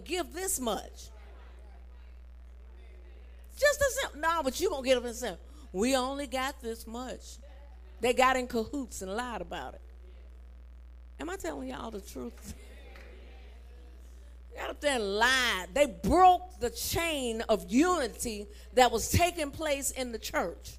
give this much. Just as simple. No, but you going to get up and say, we only got this much. They got in cahoots and lied about it. Am I telling y'all the truth? They got up there and lied. They broke the chain of unity that was taking place in the church.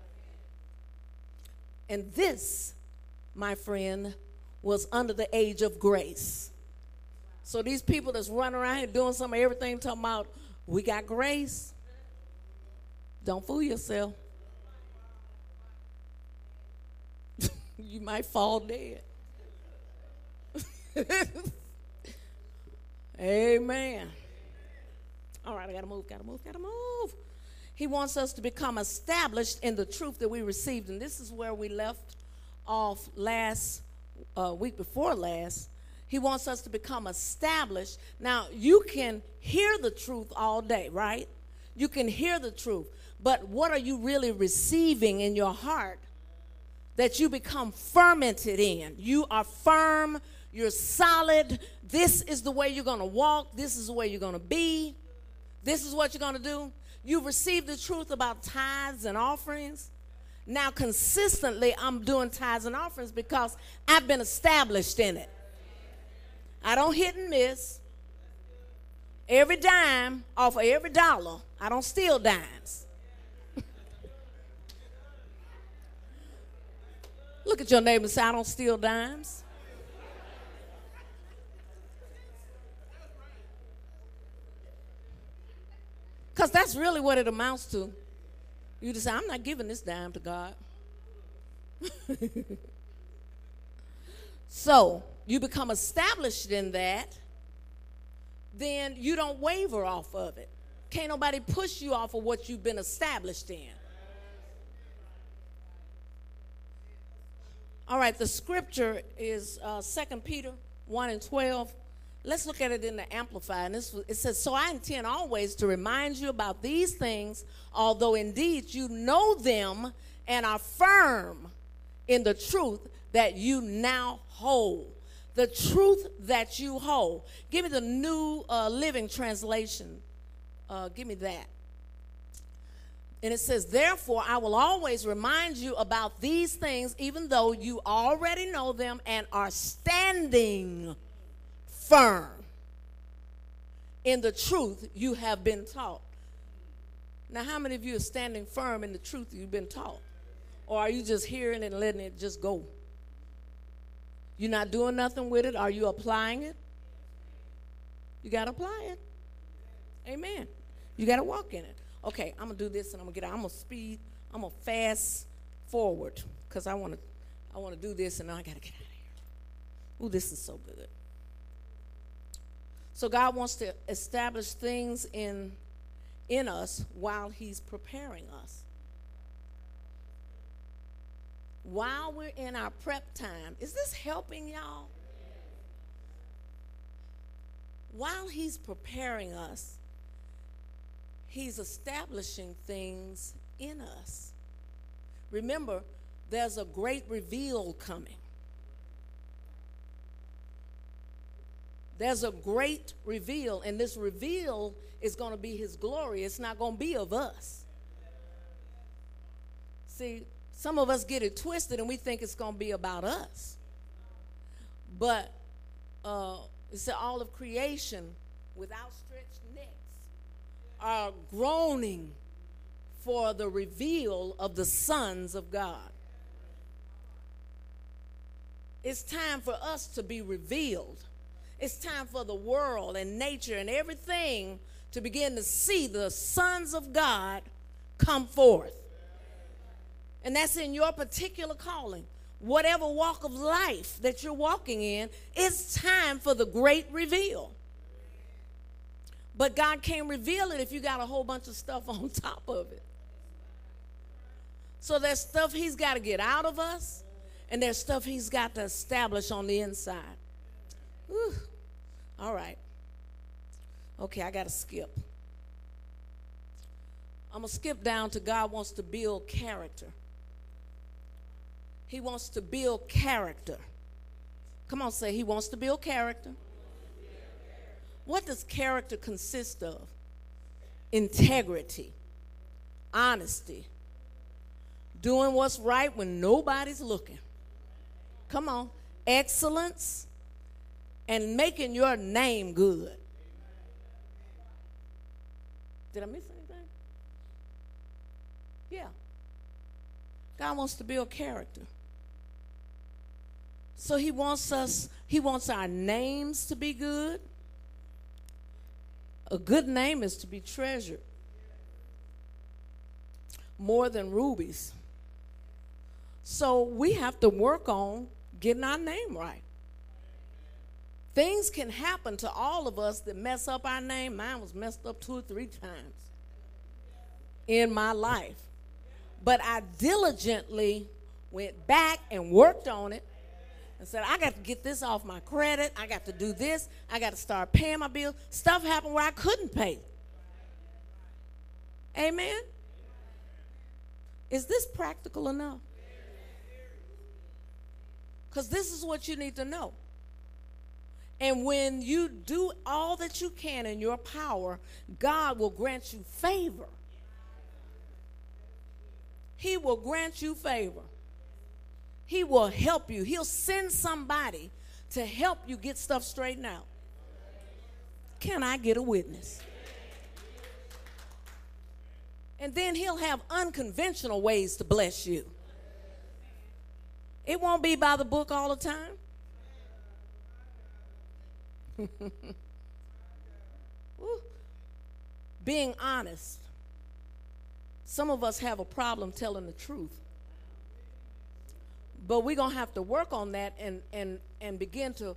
And this, my friend, was under the age of grace. So these people that's running around here doing some of everything, talking about, we got grace. Don't fool yourself. You might fall dead. Amen. All right, I gotta move. He wants us to become established in the truth that we received. And this is where we left off last week before last. He wants us to become established. Now, you can hear the truth all day, right? You can hear the truth. But what are you really receiving in your heart that you become fermented in? You are firm. You're solid. This is the way you're going to walk. This is the way you're going to be. This is what you're going to do. You've received the truth about tithes and offerings. Now, consistently, I'm doing tithes and offerings because I've been established in it. I don't hit and miss. Every dime off of every dollar. I don't steal dimes. Look at your neighbor and say, I don't steal dimes. Because that's really what it amounts to. You just say, I'm not giving this dime to God. So, you become established in that, then you don't waver off of it. Can't nobody push you off of what you've been established in. All right, the scripture is 2 Peter 1 and 12. Let's look at it in the Amplified. And it says, so I intend always to remind you about these things, although indeed you know them and are firm in the truth that you now hold. The truth that you hold. Give me the New Living Translation. Give me that. And it says, therefore, I will always remind you about these things, even though you already know them and are standing firm in the truth you have been taught. Now, how many of you are standing firm in the truth you've been taught? Or are you just hearing it and letting it just go? You're not doing nothing with it? Are you applying it? You got to apply it. Amen. You got to walk in it. Okay, I'm going to do this and I'm going to get out. I'm going to speed. I'm going to fast forward because I want to do this and I got to get out of here. Ooh, this is so good. So God wants to establish things in us while he's preparing us. While we're in our prep time, is this helping y'all? While he's preparing us, he's establishing things in us. Remember, there's a great reveal coming. There's a great reveal, and this reveal is going to be his glory. It's not going to be of us. See, some of us get it twisted and we think it's going to be about us. But it said all of creation with outstretched necks are groaning for the reveal of the sons of God. It's time for us to be revealed. It's time for the world and nature and everything to begin to see the sons of God come forth. And that's in your particular calling. Whatever walk of life that you're walking in, it's time for the great reveal. But God can't reveal it if you got a whole bunch of stuff on top of it. So there's stuff he's got to get out of us, and there's stuff he's got to establish on the inside. Whew. All right. Okay, I got to skip. I'm going to skip down to God wants to build character. He wants to build character. Come on, say he wants to build character. What does character consist of? Integrity, honesty, doing what's right when nobody's looking. Come on. Excellence, and making your name good. Did I miss anything? Yeah. God wants to build character. So he wants our names to be good. A good name is to be treasured more than rubies. So we have to work on getting our name right. Things can happen to all of us that mess up our name. Mine was messed up 2 or 3 times in my life. But I diligently went back and worked on it and said, I got to get this off my credit. I got to do this. I got to start paying my bills. Stuff happened where I couldn't pay. Amen? Is this practical enough? Because this is what you need to know. And when you do all that you can in your power, God will grant you favor. He will grant you favor. He will help you. He'll send somebody to help you get stuff straightened out. Can I get a witness? And then he'll have unconventional ways to bless you. It won't be by the book all the time. Being honest. Some of us have a problem telling the truth. But we're going to have to work on that and begin to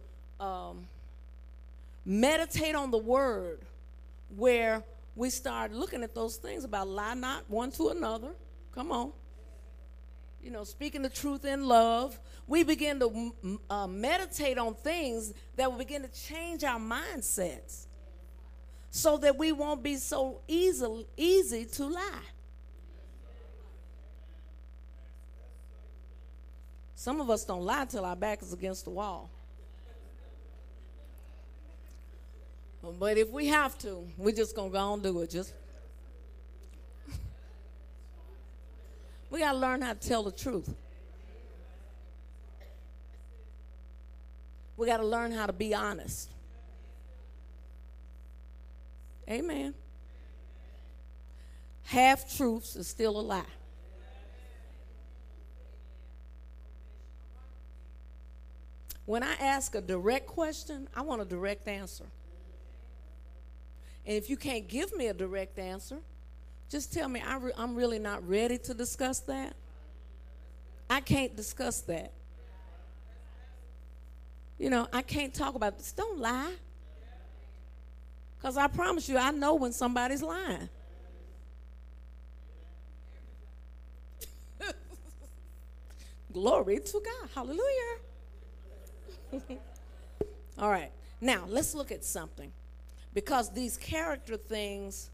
meditate on the word, where we start looking at those things about lie not one to another. Come on. You know, speaking the truth in love. We begin to meditate on things that will begin to change our mindsets so that we won't be so easy to lie. Some of us don't lie till our back is against the wall. But if we have to, we're just going to go on and do it. We got to learn how to tell the truth. We got to learn how to be honest. Amen. Half-truths is still a lie. When I ask a direct question, I want a direct answer. And if you can't give me a direct answer, just tell me I'm really not ready to discuss that. I can't discuss that. You know, I can't talk about this. Don't lie. Because I promise you, I know when somebody's lying. Glory to God. Hallelujah. All right. Now, let's look at something. Because these character things,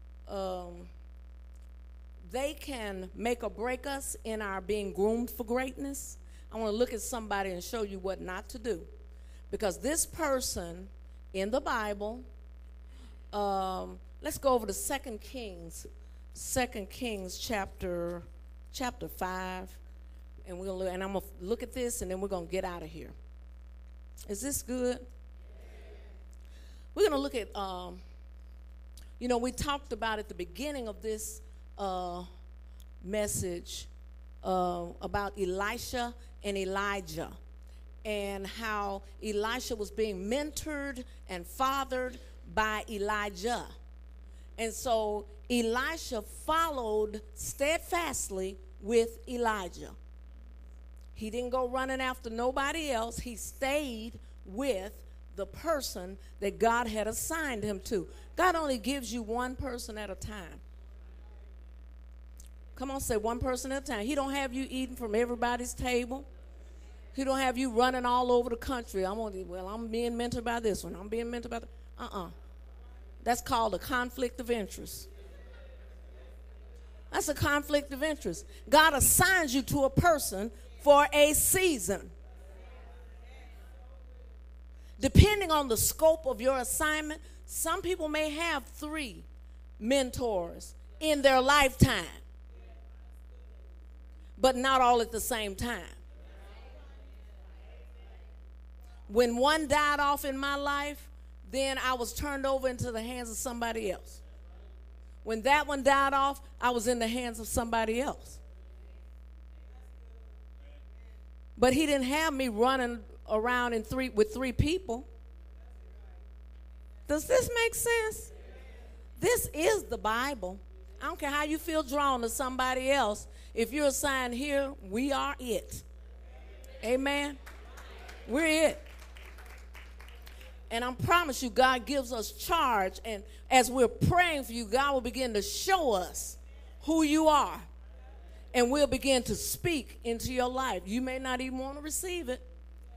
they can make or break us in our being groomed for greatness. I want to look at somebody and show you what not to do. Because this person in the Bible, let's go over to 2 Kings chapter 5. And I'm going to look at this, and then we're going to get out of here. Is this good? We're going to look at, we talked about at the beginning of this message about Elisha and Elijah, and how Elisha was being mentored and fathered by Elijah. And so Elisha followed steadfastly with Elijah. He didn't go running after nobody else. He stayed with the person that God had assigned him to. God only gives you one person at a time. Come on, say one person at a time. He don't have you eating from everybody's table. He don't have you running all over the country. I'm being mentored by this one. I'm being mentored by that. That's called a conflict of interest. That's a conflict of interest. God assigns you to a person for a season. Depending on the scope of your assignment, some people may have 3 mentors in their lifetime, but not all at the same time. When one died off in my life, then I was turned over into the hands of somebody else. When that one died off, I was in the hands of somebody else. But he didn't have me running around with 3 people. Does this make sense? This is the Bible. I don't care how you feel drawn to somebody else. If you're assigned here, we are it. Amen. We're it. And I promise you, God gives us charge. And as we're praying for you, God will begin to show us who you are. And we'll begin to speak into your life. You may not even want to receive it.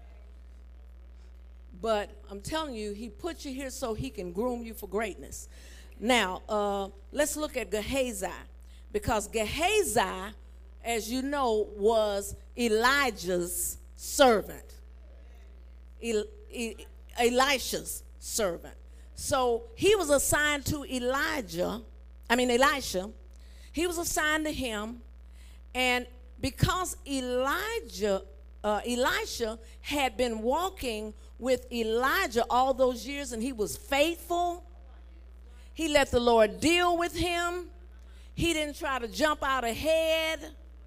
But I'm telling you, he put you here so he can groom you for greatness. Now, let's look at Gehazi. Because Gehazi, as you know, was Elijah's servant. Elisha's servant. So he was assigned to Elisha. He was assigned to him. And because Elisha had been walking with Elijah all those years and he was faithful, he let the Lord deal with him. He didn't try to jump out ahead.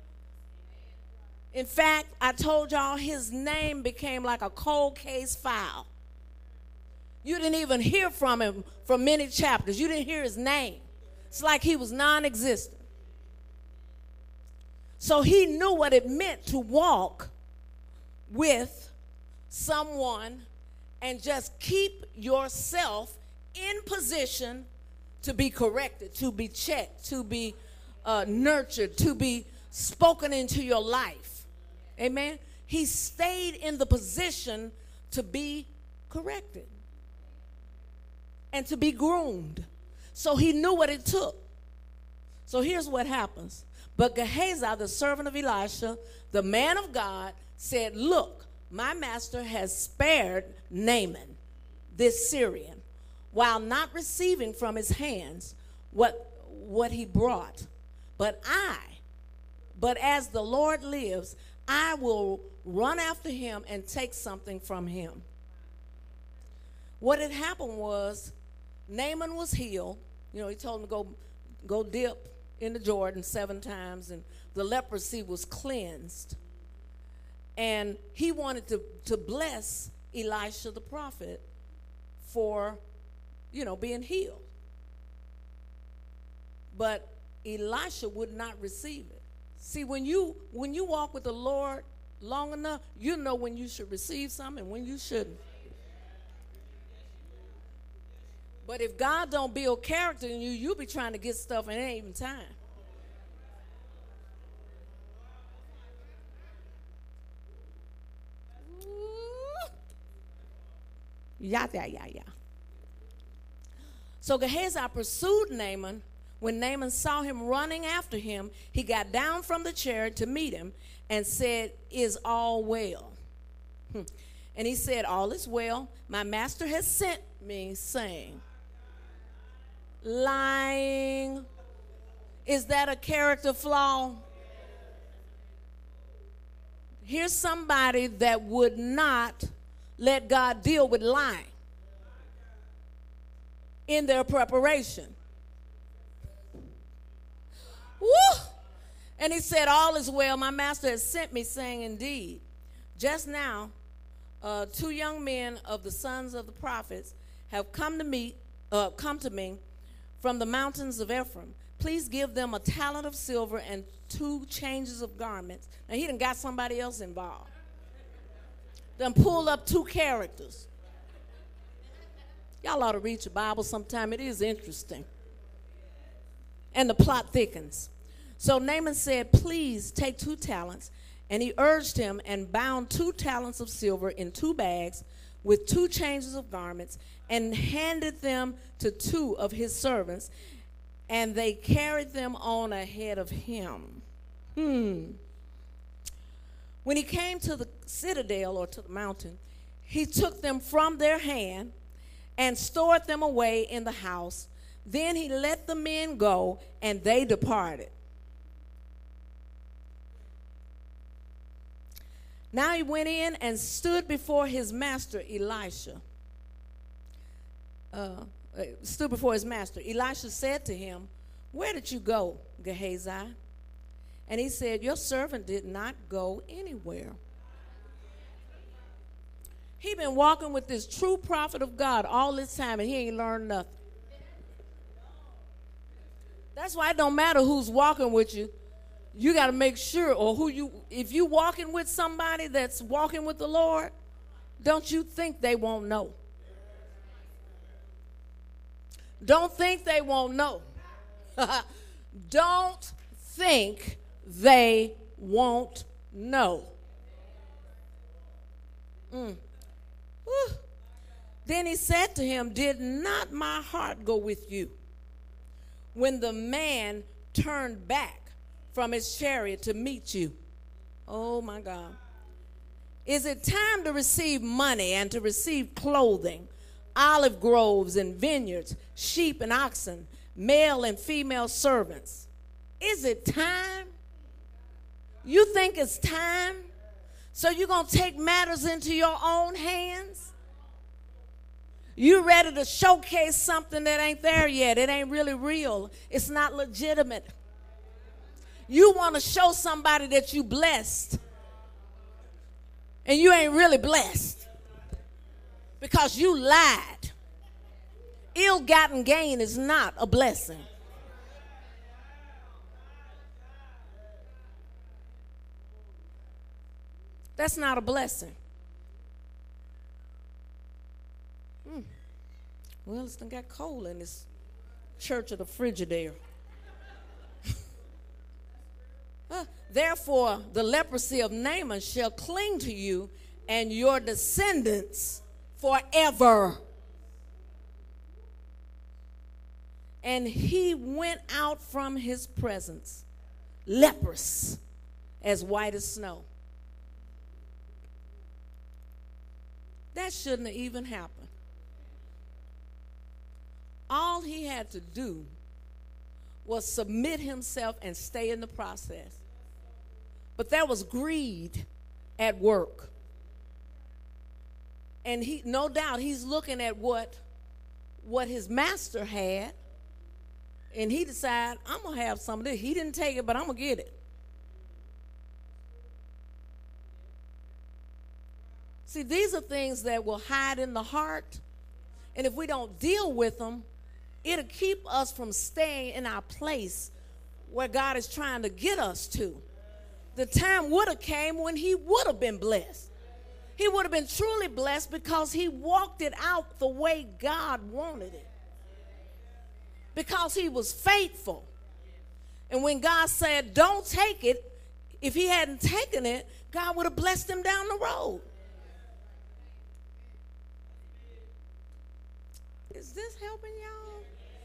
In fact, I told y'all his name became like a cold case file. You didn't even hear from him for many chapters. You didn't hear his name. It's like he was non-existent. So he knew what it meant to walk with someone and just keep yourself in position to be corrected, to be checked, to be nurtured, to be spoken into your life. Amen. He stayed in the position to be corrected and to be groomed. So he knew what it took. So here's what happens. But Gehazi, the servant of Elisha, the man of God, said, look, my master has spared Naaman, this Syrian, while not receiving from his hands what he brought. But as the Lord lives, I will run after him and take something from him. What had happened was Naaman was healed. You know, he told him to go dip in the Jordan 7 times, and the leprosy was cleansed. And he wanted to bless Elisha the prophet for, being healed. But Elisha would not receive it. See, when you walk with the Lord long enough, you know when you should receive something and when you shouldn't. But if God don't build character in you, you'll be trying to get stuff and it ain't even time. Yeah. So Gehazi pursued Naaman. When Naaman saw him running after him, he got down from the chariot to meet him and said, is all well? And he said, all is well. My master has sent me, saying, lying. Is that a character flaw? Here's somebody that would not let God deal with lying in their preparation. Woo! And he said, all is well. My master has sent me, saying, indeed, just now 2 young men of the sons of the prophets have come to me from the mountains of Ephraim. Please give them a talent of silver and 2 changes of garments. Now, he done got somebody else involved. Done pulled up 2 characters. Y'all ought to read your Bible sometime. It is interesting. And the plot thickens. So Naaman said, please take 2 talents. And he urged him and bound 2 talents of silver in 2 bags with 2 changes of garments and handed them to 2 of his servants. And they carried them on ahead of him. When he came to the citadel or to the mountain, he took them from their hand and stored them away in the house. Then he let the men go, and they departed. Now he went in and stood before his master Elisha. Elisha said to him, "Where did you go, Gehazi?" And he said, "Your servant did not go anywhere." He been walking with this true prophet of God all this time, and he ain't learned nothing. That's why it don't matter who's walking with you. You got to make sure, or if you walking with somebody that's walking with the Lord, don't you think they won't know. Don't think they won't know. Don't think they won't know. Then he said to him, "Did not my heart go with you when the man turned back from his chariot to meet you?" Oh my God. "Is it time to receive money and to receive clothing, olive groves and vineyards, sheep and oxen, male and female servants? Is it time?" You think it's time? So you're going to take matters into your own hands? You ready to showcase something that ain't there yet? It ain't really real. It's not legitimate. You want to show somebody that you blessed, and you ain't really blessed because you lied. Ill-gotten gain is not a blessing. That's not a blessing. Well, it's done got cold in this church of the Frigidaire. Therefore, the leprosy of Naaman shall cling to you and your descendants forever. And he went out from his presence, leprous, as white as snow. That shouldn't have even happened. All he had to do was submit himself and stay in the process. But there was greed at work. And he, no doubt, he's looking at what his master had, and he decided, I'm going to have some of this. He didn't take it, but I'm going to get it. See, these are things that will hide in the heart, and if we don't deal with them, it'll keep us from staying in our place where God is trying to get us to. The time would have came when he would have been blessed. He would have been truly blessed because he walked it out the way God wanted it. Because he was faithful. And when God said, don't take it, if he hadn't taken it, God would have blessed him down the road. Is this helping y'all?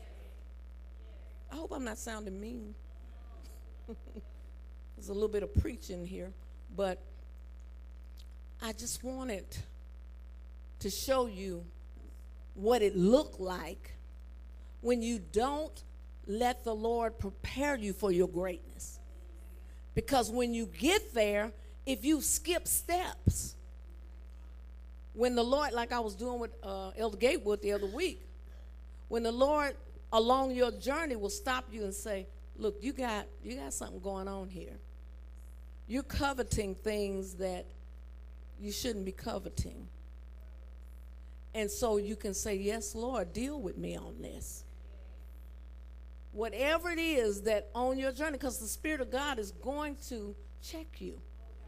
I hope I'm not sounding mean. There's a little bit of preaching here, but I just wanted to show you what it looked like when you don't let the Lord prepare you for your greatness. Because when you get there, if you skip steps, when the Lord, like I was doing with Elder Gatewood the other week, when the Lord along your journey will stop you and say, look, you got something going on here. You're coveting things that you shouldn't be coveting. And so you can say, yes, Lord, deal with me on this. Whatever it is that on your journey, because the Spirit of God is going to check you.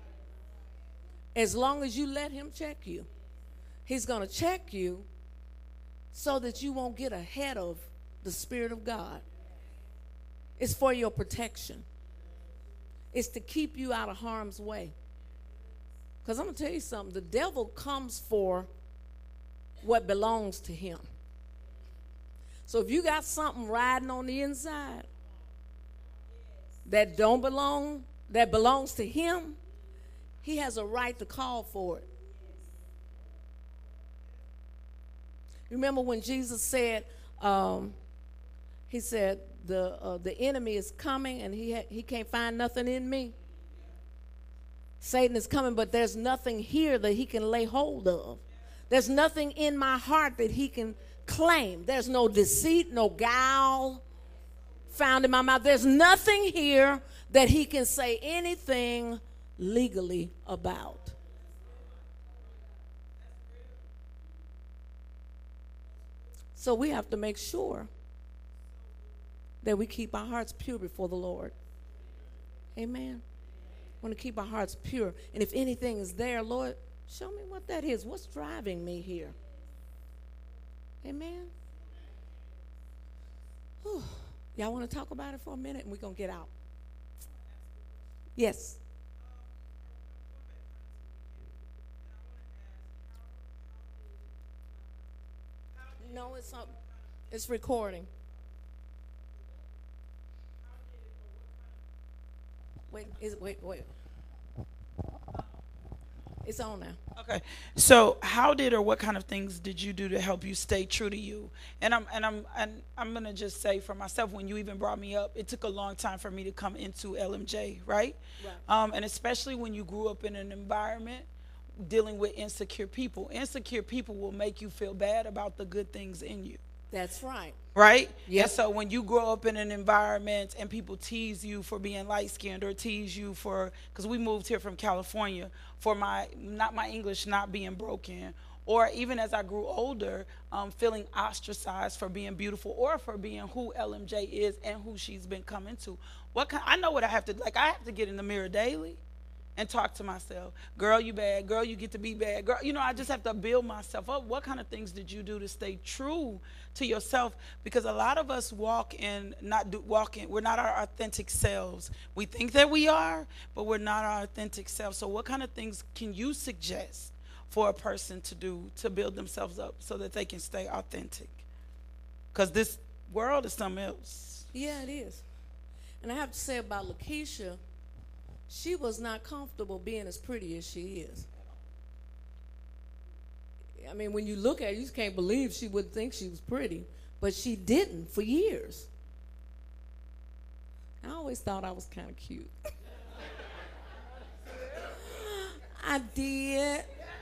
As long as you let him check you. He's going to check you so that you won't get ahead of the Spirit of God. It's for your protection. It's to keep you out of harm's way. Because I'm going to tell you something. The devil comes for what belongs to him. So if you got something riding on the inside that don't belong, that belongs to him, he has a right to call for it. Remember when Jesus said, he said, the enemy is coming and he can't find nothing in me. Satan is coming, but there's nothing here that he can lay hold of. There's nothing in my heart that he can claim. There's no deceit, no guile found in my mouth. There's nothing here that he can say anything legally about. So we have to make sure that we keep our hearts pure before the Lord. Amen. We want to keep our hearts pure. And if anything is there, Lord, show me what that is. What's driving me here? Amen. Whew. Y'all want to talk about it for a minute and we're going to get out? Yes. No, it's recording. Wait. It's on now. Okay. So, how did or what kind of things did you do to help you stay true to you? And I'm gonna just say for myself, when you even brought me up, it took a long time for me to come into LMJ, right? Right. And especially when you grew up in an environment dealing with insecure people. Insecure people will make you feel bad about the good things in you. That's right. Right? Yeah. And so when you grow up in an environment and people tease you for being light-skinned or tease you for, because we moved here from California, for my English not being broken, or even as I grew older, feeling ostracized for being beautiful or for being who LMJ is and who she's been coming to. I know what I have to, I have to get in the mirror daily and talk to myself. Girl, you bad. Girl, you get to be bad. Girl, I just have to build myself up. What kind of things did you do to stay true to yourself? Because a lot of us we're not our authentic selves. We think that we are, but we're not our authentic selves. So what kind of things can you suggest for a person to do to build themselves up so that they can stay authentic? Because this world is something else. Yeah, it is. And I have to say about Lakeisha, she was not comfortable being as pretty as she is. I mean, when you look at her, you just can't believe she would think she was pretty. But she didn't for years. I always thought I was kind of cute. I did.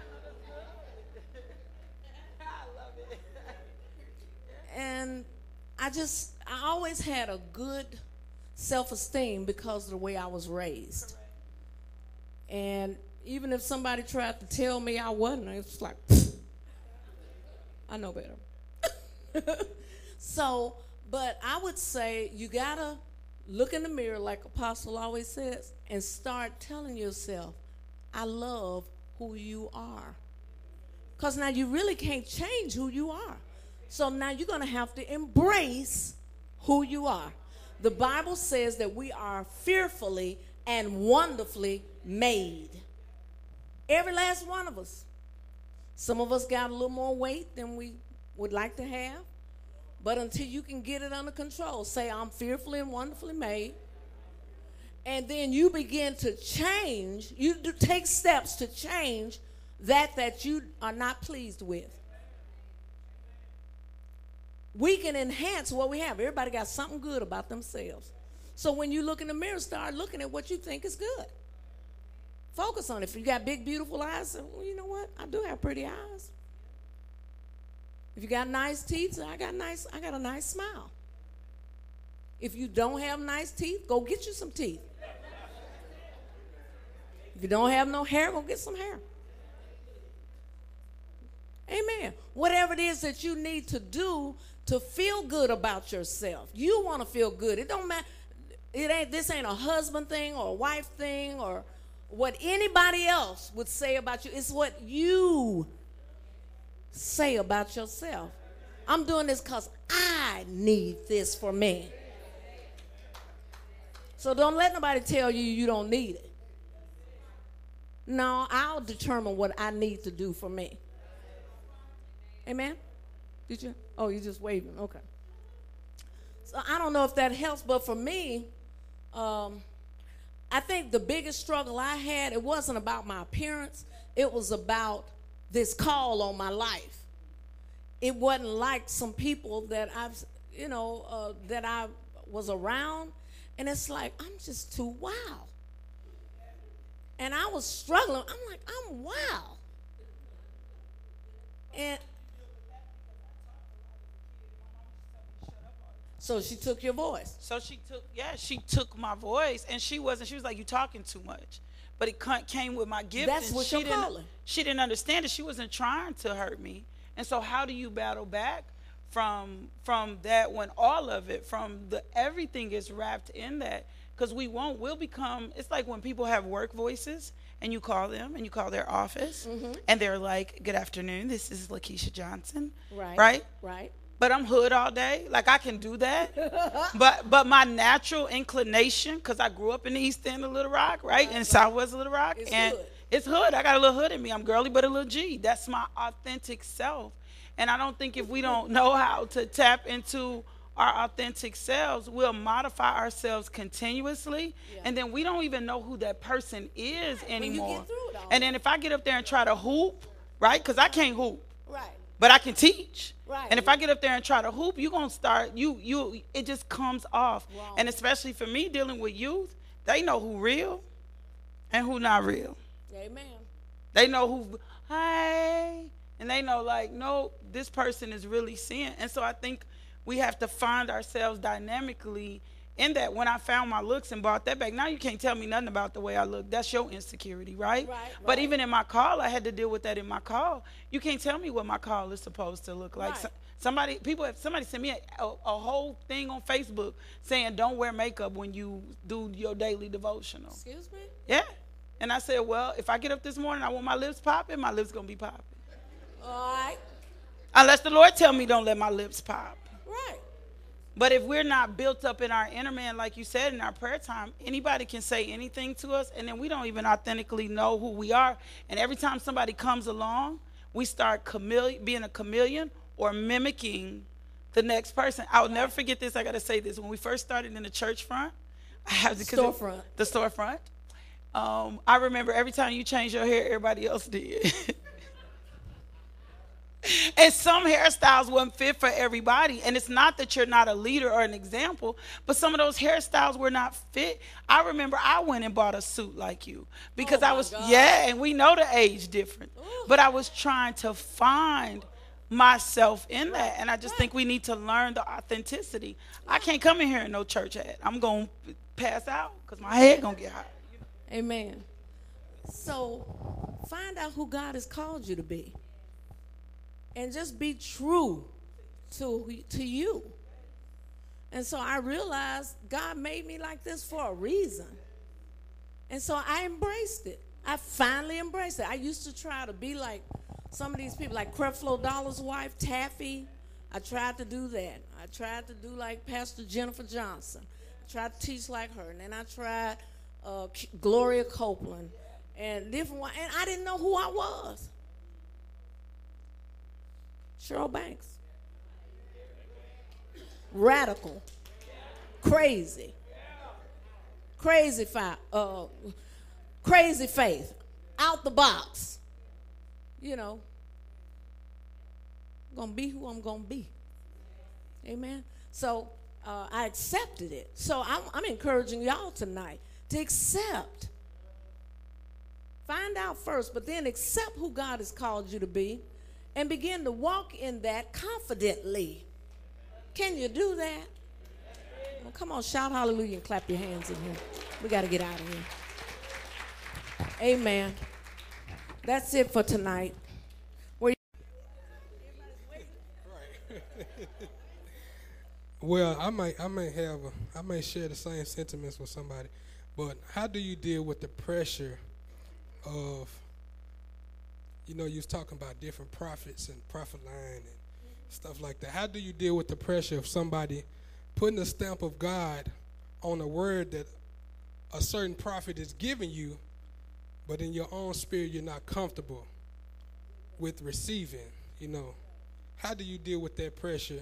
And I always had a good self-esteem because of the way I was raised. And even if somebody tried to tell me I wasn't, it's like, I know better. So, but I would say you gotta look in the mirror, like Apostle always says, and start telling yourself, I love who you are. Because now you really can't change who you are. So now you're gonna have to embrace who you are. The Bible says that we are fearfully and wonderfully made. Every last one of us. Some of us got a little more weight than we would like to have. But until you can get it under control, say, I'm fearfully and wonderfully made. And then you begin to change. You take steps to change that you are not pleased with. We can enhance what we have. Everybody got something good about themselves. So when you look in the mirror, start looking at what you think is good. Focus on it. If you got big, beautiful eyes, well, you know what? I do have pretty eyes. If you got nice teeth, I got a nice smile. If you don't have nice teeth, go get you some teeth. If you don't have no hair, go get some hair. Amen. Whatever it is that you need to do to feel good about yourself. You want to feel good. It don't matter. This ain't a husband thing or a wife thing or what anybody else would say about you. It's what you say about yourself. I'm doing this because I need this for me. So don't let nobody tell you you don't need it. No, I'll determine what I need to do for me. Amen? Did you? Oh, you're just waving. Okay. So I don't know if that helps, but for me, I think the biggest struggle I had, it wasn't about my appearance. It was about this call on my life. it wasn't like some people that that I was around, and it's like I'm just too wild. And I was struggling. I'm like, I'm wild. And so she took your voice. So she took my voice, and she was like, you talking too much. But it came with my gift. That's what you're calling. She didn't understand it. She wasn't trying to hurt me. And so how do you battle back from that when all of it, everything is wrapped in that? Because we'll become, it's like when people have work voices and you call them and you call their office and they're like, good afternoon, this is Lakeisha Johnson. Right? But I'm hood all day. Like, I can do that. but my natural inclination, because I grew up in the East End of Little Rock, right? In Southwest Little Rock. It's hood. I got a little hood in me. I'm girly, but a little G. That's my authentic self. And I don't think if we don't know how to tap into our authentic selves, we'll modify ourselves continuously. Yeah. And then we don't even know who that person is anymore. When you get through it all. And then if I get up there and try to hoop, right? Because I can't hoop. Right. But I can teach. Right. And if I get up there and try to hoop, you're going to start, it just comes off. Wrong. And especially for me dealing with youth, they know who real and who not real. Amen. They know who, hey, and they know like, no, this person is really sin. And so I think we have to find ourselves dynamically in that. When I found my looks and bought that back, now you can't tell me nothing about the way I look. That's your insecurity, right? But even in my call, I had to deal with that in my call. You can't tell me what my call is supposed to look like. Right. Somebody sent me a whole thing on Facebook saying don't wear makeup when you do your daily devotional. Excuse me? Yeah. And I said, well, if I get up this morning, I want my lips popping, my lips going to be popping. All right. Unless the Lord tell me don't let my lips pop. Right. But if we're not built up in our inner man, like you said, in our prayer time, anybody can say anything to us, and then we don't even authentically know who we are. And every time somebody comes along, we start being a chameleon or mimicking the next person. I'll never forget this. I got to say this. When we first started in the church front, storefront. The storefront. I remember every time you changed your hair, everybody else did. And some hairstyles weren't fit for everybody. And it's not that you're not a leader or an example, but some of those hairstyles were not fit. I remember I went and bought a suit like you because and we know the age difference. But I was trying to find myself in that. And I just think we need to learn the authenticity. I can't come in here in no church hat. I'm going to pass out because my head going to get hot. Amen. So find out who God has called you to be. And just be true to you. And so I realized God made me like this for a reason. And so I embraced it. I finally embraced it. I used to try to be like some of these people, like Creflo Dollar's wife, Taffy. I tried to do that. I tried to do like Pastor Jennifer Johnson. I tried to teach like her. And then I tried Gloria Copeland and different ones. And I didn't know who I was. Cheryl Banks. Radical. Crazy. Crazy faith. Out the box. You know. I'm going to be who I'm going to be. Amen. So I accepted it. So I'm encouraging y'all tonight to accept. Find out first, but then accept who God has called you to be. And begin to walk in that confidently. Can you do that? Well, come on, shout hallelujah and clap your hands in here. We got to get out of here. Amen. That's it for tonight. Well, I may share the same sentiments with somebody, but how do you deal with the pressure of, you was talking about different prophets and prophet line and stuff like that. How do you deal with the pressure of somebody putting a stamp of God on a word that a certain prophet is giving you, but in your own spirit you're not comfortable with receiving, How do you deal with that pressure?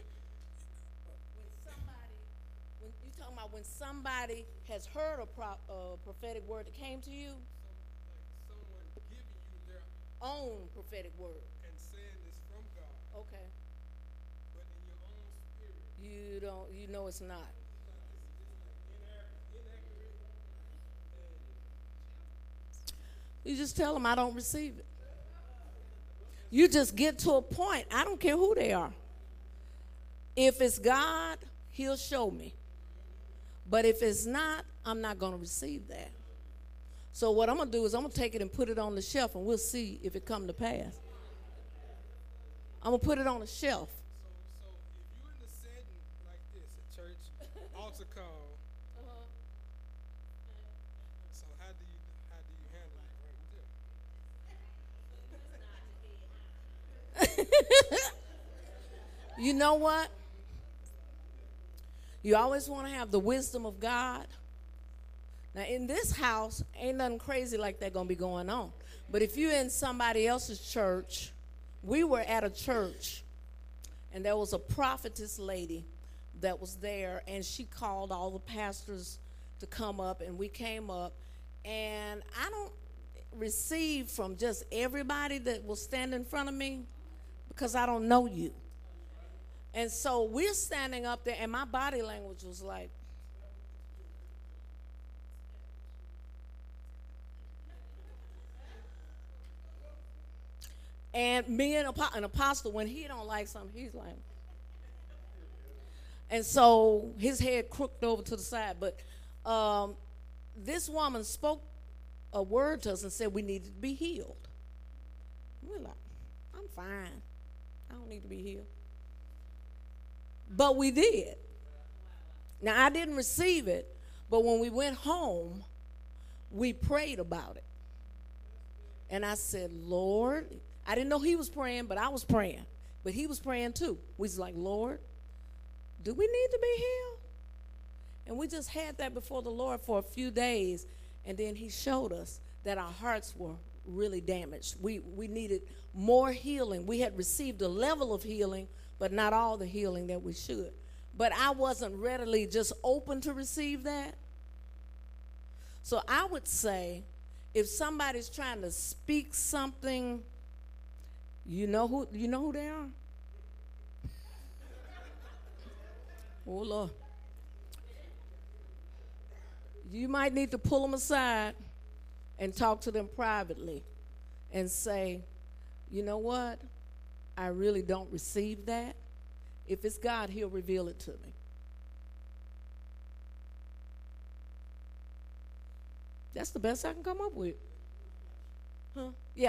When somebody has heard a prophetic word that came to you, someone giving you their own prophetic word and saying it's from God. Okay. You know it's not. You just tell them I don't receive it. You just get to a point. I don't care who they are. If it's God, he'll show me. But if it's not, I'm not going to receive that. So what I'm going to do is I'm going to take it and put it on the shelf, and we'll see if it come to pass. I'm going to put it on the shelf. So if you're in a setting like this, a church, altar call, so how do you handle it right there? You know what? You always want to have the wisdom of God. Now, in this house, ain't nothing crazy like that going to be going on. But if you're in somebody else's church, we were at a church, and there was a prophetess lady that was there, and she called all the pastors to come up, and we came up. And I don't receive from just everybody that will stand in front of me because I don't know you. And so we're standing up there, and my body language was like, and me and an apostle, when he don't like something, he's like, and so his head crooked over to the side. But this woman spoke a word to us and said we needed to be healed. We're like, I'm fine. I don't need to be healed. But we did. Now, I didn't receive it, but when we went home, we prayed about it. And I said, Lord, I didn't know he was praying, but I was praying. But he was praying too. We was like, Lord, do we need to be healed? And we just had that before the Lord for a few days, and then he showed us that our hearts were really damaged. We needed more healing. We had received a level of healing, but not all the healing that we should. But I wasn't readily just open to receive that. So I would say, if somebody's trying to speak something, you know who they are? Oh, Lord. You might need to pull them aside and talk to them privately and say, you know what? I really don't receive that. If it's God, he'll reveal it to me. That's the best I can come up with. Huh? Yeah.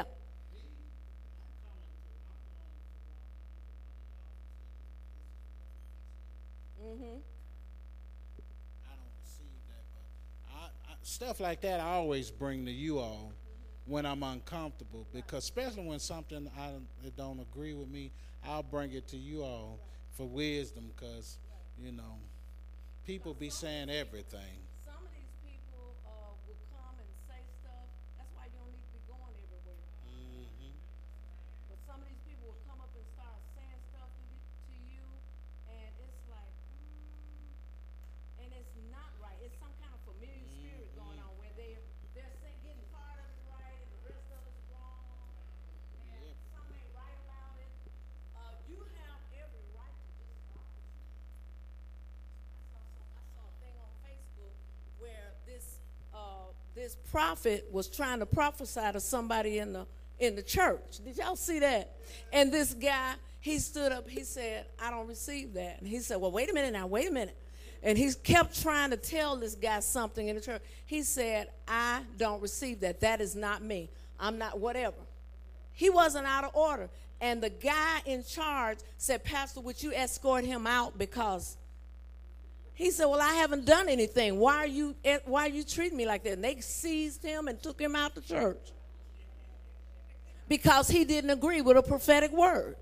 Mm-hmm. I don't receive that, but stuff like that I always bring to you all when I'm uncomfortable, because especially when something that don't agree with me, I'll bring it to you all for wisdom, because people be saying everything. Some of these people will come and say stuff. That's why you don't need to be going everywhere. Mm-hmm. But some of these people will come up and start saying stuff to you, and it's like, and it's not right. It's some kind of familiar spirit going on where they're saying, getting part of it right and the rest of it's wrong, and some ain't right about it. You have every right to just stop. I saw a thing on Facebook where this prophet was trying to prophesy to somebody in the church. Did y'all see that? And this guy, he stood up, he said, I don't receive that. And he said, well, wait a minute. And he kept trying to tell this guy something in the church. He said, I don't receive that. That is not me. I'm not whatever. He wasn't out of order. And the guy in charge said, Pastor, would you escort him out? Because he said, well, I haven't done anything. Why are you treating me like that? And they seized him and took him out the church because he didn't agree with a prophetic word.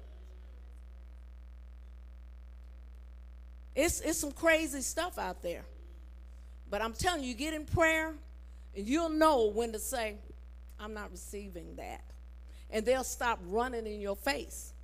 It's some crazy stuff out there. But I'm telling you, get in prayer, and you'll know when to say, I'm not receiving that. And they'll stop running in your face.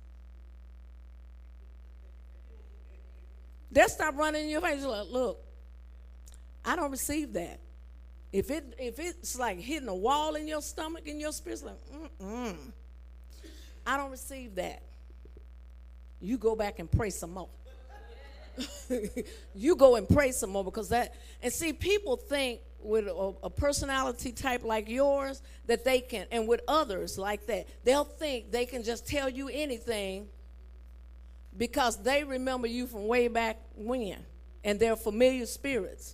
They'll stop running in your face. You're like, look, I don't receive that. If it's like hitting a wall in your stomach, in your spirit, it's like, I don't receive that. You go back and pray some more. You go and pray some more, because that, and see, people think with a personality type like yours that they can, and with others like that, they'll think they can just tell you anything because they remember you from way back when, and they're familiar spirits.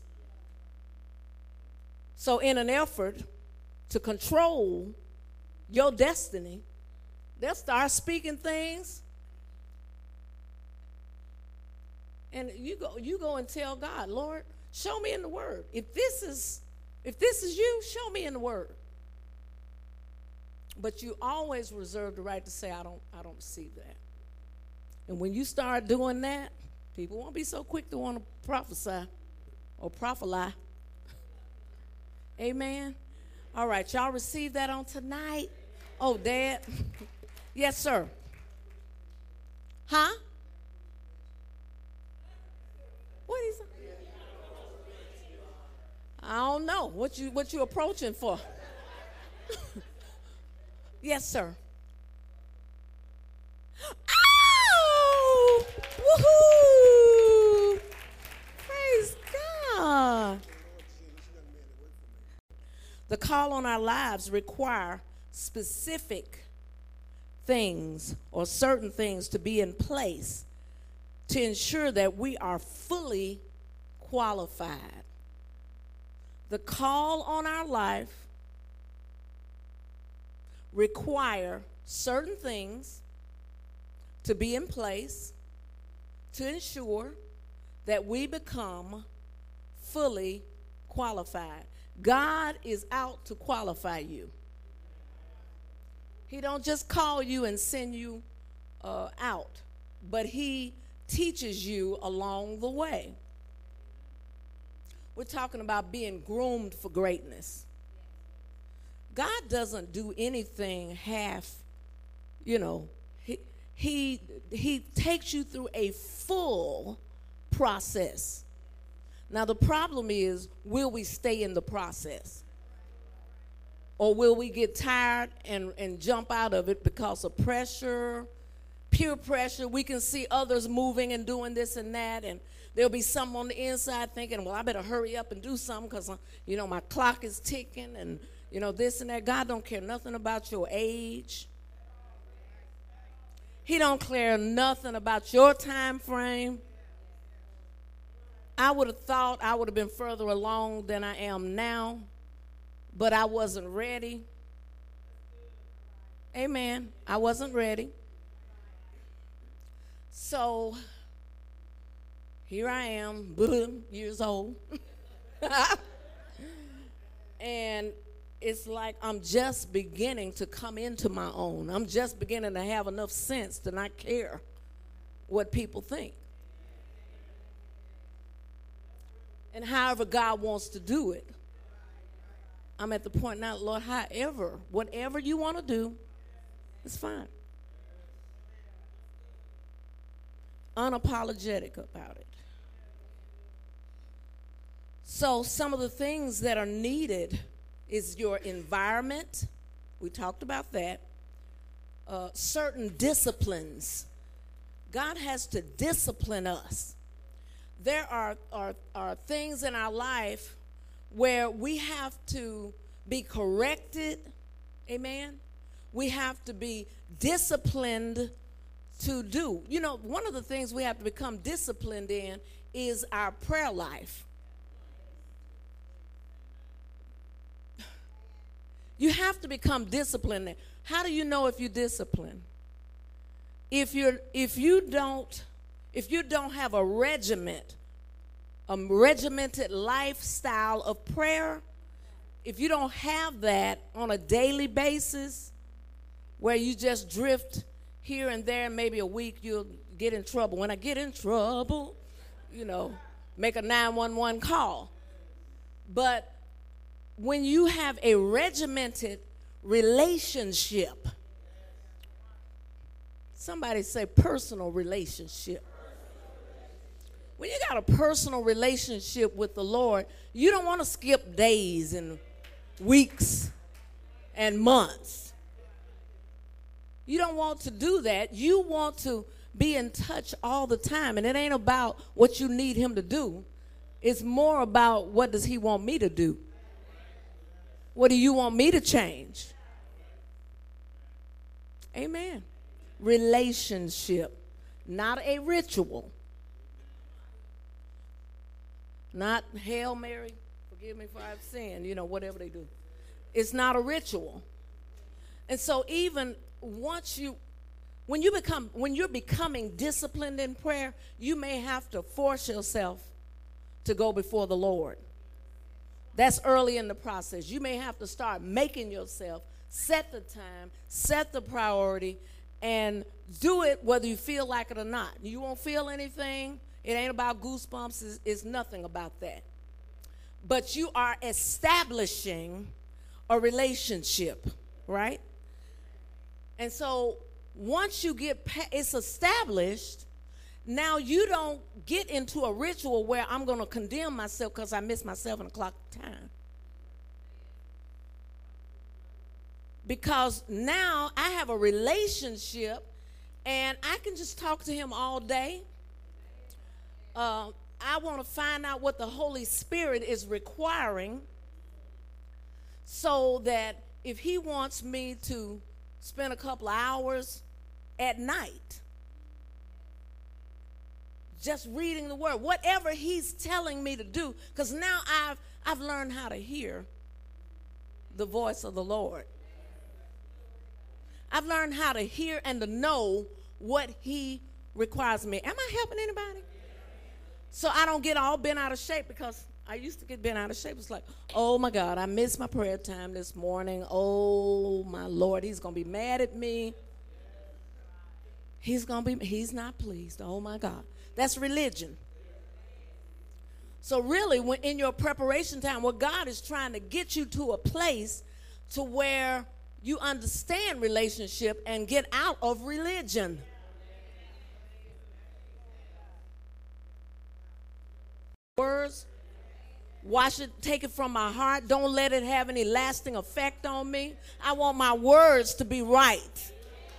So in an effort to control your destiny, they'll start speaking things. And you go and tell God, Lord, show me in the Word. If this is you, show me in the Word. But you always reserve the right to say, I don't receive that. And when you start doing that, people won't be so quick to want to prophesy or prophesy. Amen. All right, y'all receive that on tonight. Oh, Dad. Yes, sir. Huh? What is it? I don't know. What you approaching for? Yes, sir. Oh! Woohoo! Praise God. The call on our lives require specific things or certain things to be in place to ensure that we are fully qualified. The call on our life require certain things to be in place to ensure that we become fully qualified. God is out to qualify you. He don't just call you and send you out, but he teaches you along the way. We're talking about being groomed for greatness. God doesn't do anything half, he takes you through a full process. Now the problem is, will we stay in the process? Or will we get tired and jump out of it because of pressure, peer pressure? We can see others moving and doing this and that, and there'll be some on the inside thinking, well, I better hurry up and do something because, my clock is ticking and, this and that. God don't care nothing about your age. He don't care nothing about your time frame. I would have thought I would have been further along than I am now, but I wasn't ready. Amen. I wasn't ready. So here I am, boom, years old. And it's like I'm just beginning to come into my own. I'm just beginning to have enough sense to not care what people think. And however God wants to do it, I'm at the point now, Lord, whatever you want to do, it's fine. Unapologetic about it. So some of the things that are needed is your environment. We talked about that. Certain disciplines. God has to discipline us. There are things in our life where we have to be corrected. Amen. We have to be disciplined to do. One of the things we have to become disciplined in is our prayer life. You have to become disciplined. How do you know if you're disciplined? If you don't have a regimented lifestyle of prayer, if you don't have that on a daily basis, where you just drift here and there, and maybe a week you'll get in trouble. When I get in trouble, make a 911 call. But when you have a regimented relationship, somebody say personal relationship. When you got a personal relationship with the Lord, you don't want to skip days and weeks and months. You don't want to do that. You want to be in touch all the time. And it ain't about what you need him to do. It's more about what does he want me to do? What do you want me to change? Amen. Relationship, not a ritual. Not Hail Mary, forgive me for I've sinned, whatever they do. It's not a ritual. And so even once when you're becoming disciplined in prayer, you may have to force yourself to go before the Lord. That's early in the process. You may have to start making yourself set the time, set the priority, and do it whether you feel like it or not. You won't feel anything. It ain't about goosebumps. It's nothing about that. But you are establishing a relationship, right? And so once you it's established, now you don't get into a ritual where I'm going to condemn myself because I missed my 7 o'clock time. Because now I have a relationship and I can just talk to him all day. I want to find out what the Holy Spirit is requiring so that if he wants me to spend a couple of hours at night just reading the word, whatever he's telling me to do, because now I've learned how to hear the voice of the Lord. I've learned how to hear and to know what he requires me. Am I helping anybody? So I don't get all bent out of shape, because I used to get bent out of shape. It's like, oh my God, I missed my prayer time this morning. Oh my Lord, he's going to be mad at me. He's not pleased. Oh my God. That's religion. So really, when in your preparation time, what God is trying to get you to a place to where you understand relationship and get out of religion. Words, wash it, take it from my heart. Don't let it have any lasting effect on me. I want my words to be right.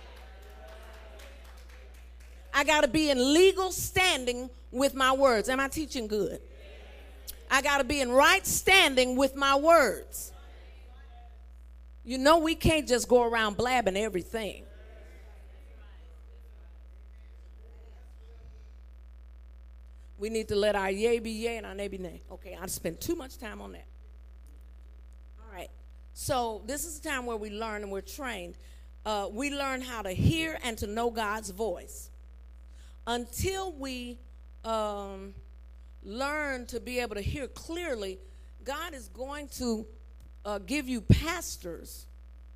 I got to be in legal standing with my words. Am I teaching good? I got to be in right standing with my words. We can't just go around blabbing everything. We need to let our yea be yea and our nay be nay. Okay, I spent too much time on that. All right. So this is the time where we learn and we're trained. We learn how to hear and to know God's voice. Until we learn to be able to hear clearly, God is going to give you pastors.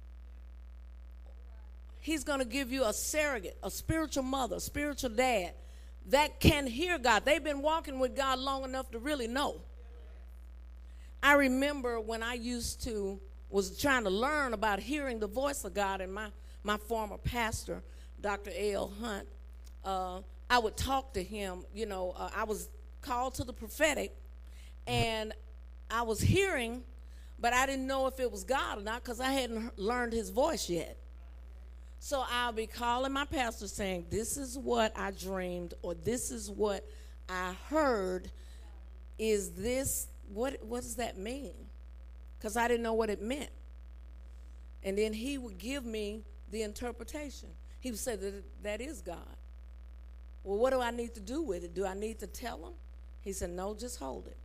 He's going to give you a surrogate, a spiritual mother, a spiritual dad that can hear God. They've been walking with God long enough to really know. I remember when I was trying to learn about hearing the voice of God, and my former pastor, Dr. A.L. Hunt, I would talk to him. I was called to the prophetic, and I was hearing, but I didn't know if it was God or not because I hadn't learned his voice yet. So I'll be calling my pastor saying, this is what I dreamed, or this is what I heard. Is this, what does that mean? Because I didn't know what it meant. And then he would give me the interpretation. He would say that is God. Well, what do I need to do with it? Do I need to tell him? He said, no, just hold it.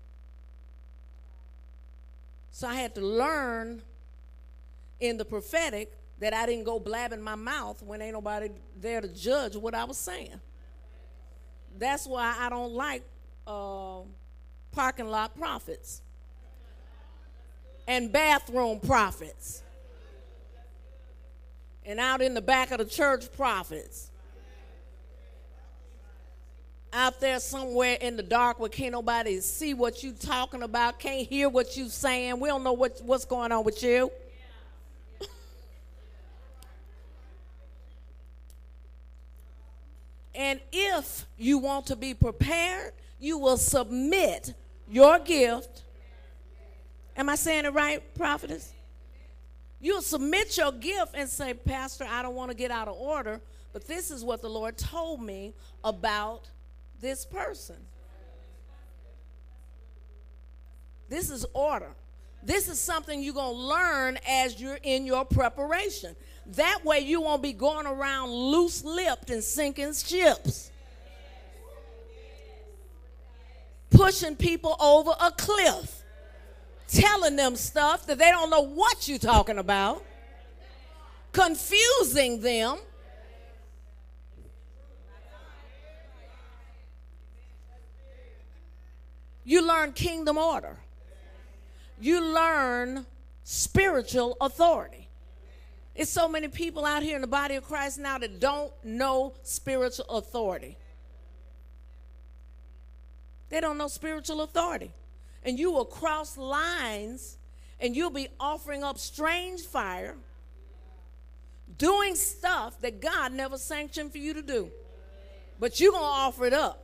So I had to learn in the prophetic that I didn't go blabbing my mouth when ain't nobody there to judge what I was saying. That's why I don't like parking lot prophets and bathroom prophets and out in the back of the church prophets. Out there somewhere in the dark where can't nobody see what you talking about, can't hear what you saying. We don't know what's going on with you. And if you want to be prepared, you will submit your gift. Am I saying it right, prophetess? You'll submit your gift and say, Pastor, I don't want to get out of order, But this is what the Lord told me about this person. This is order. This is something you're going to learn as you're in your preparation. That way you won't be going around loose-lipped and sinking ships. Pushing people over a cliff. Telling them stuff that they don't know what you're talking about. Confusing them. You learn kingdom order. You learn spiritual authority. It's so many people out here in the body of Christ now that don't know spiritual authority. They don't know spiritual authority. And you will cross lines and you'll be offering up strange fire, doing stuff that God never sanctioned for you to do. But you're going to offer it up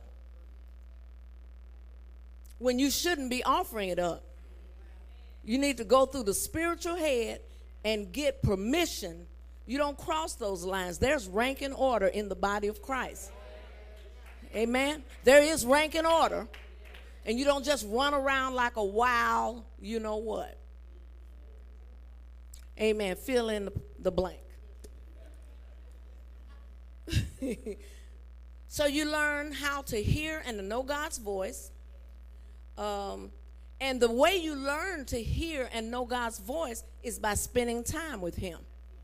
when you shouldn't be offering it up. You need to go through the spiritual head and get permission. You don't cross those lines. There's rank and order in the body of Christ. Amen. There is rank and order. And you don't just run around like a wild, you know what. Amen. Fill in the blank. So you learn how to hear and to know God's voice. And the way you learn to hear and know God's voice is by spending time with him.